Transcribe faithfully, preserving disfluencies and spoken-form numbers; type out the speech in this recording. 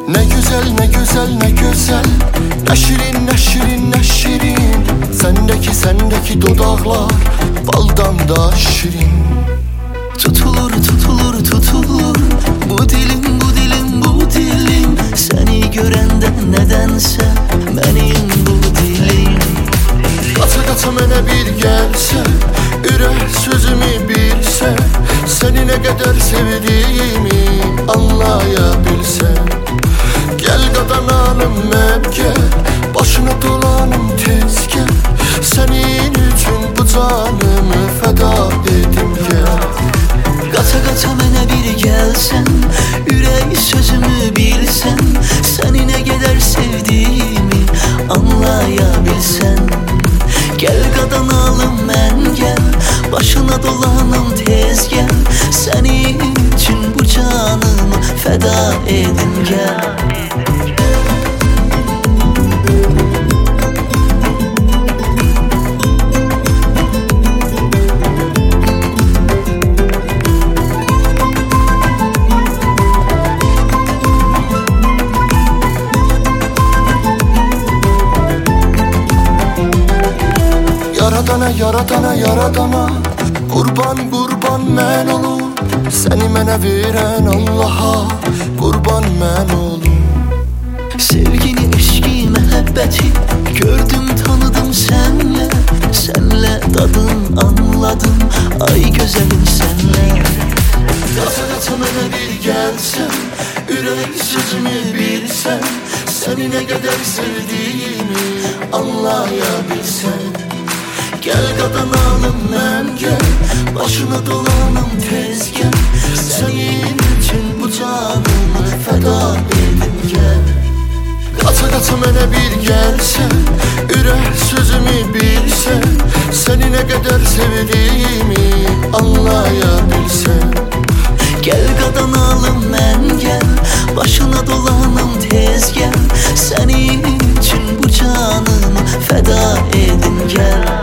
Ne güzel ne güzel ne güzel, ne şirin ne şirin ne şirin. Sendeki sendeki dudaklar baldan da şirin. Tutulur tutulur tutulur bu dilim bu dilim bu dilim. Seni görende nedense benim bu dilim. Qaça qaça mənə bir gəlsən, ürək sözümü bilsən, səni nə qədər sevdiyimi anlaya bilsən. Gəl qadanalım məbgəl, başına dolanım tez gəl, sənin üçün bu canımı fəda edim gəl. Qaça qaça mənə bir gəlsən, ürək sözümü bilsən, səni nə qədər sevdiyimi anlaya bilsən. Gel qadanalım mən gəl, başına dolanım tez gəl, sənin üçün bu canımı fəda edim gəl. Yaradana, yaradana, yaradana, qurban, qurban mən olum. Səni mənə verən Allaha qurban mən olum. Sevgini, eşki, məhəbbəti gördüm, tanıdım sənlə, sənlə dadım, anladım, ay gözəlim sənlə. Qaça qaça mənə bir gəlsən, ürək sözümü bilsən, səni nə qədər sevdiyimi anlaya bilsən. Gel qadanalım mən gəl, başına dolanım tez gəl, sənin üçün bu canımı fəda edim gəl. Qaça qaça mənə bir gəlsən, ürək sözümü bilsən, səni nə qədər sevdiyimi anlaya bilsən. Gel qadanalım mən gəl, başına dolanım tez gəl, sənin üçün bu canımı fəda edim gəl.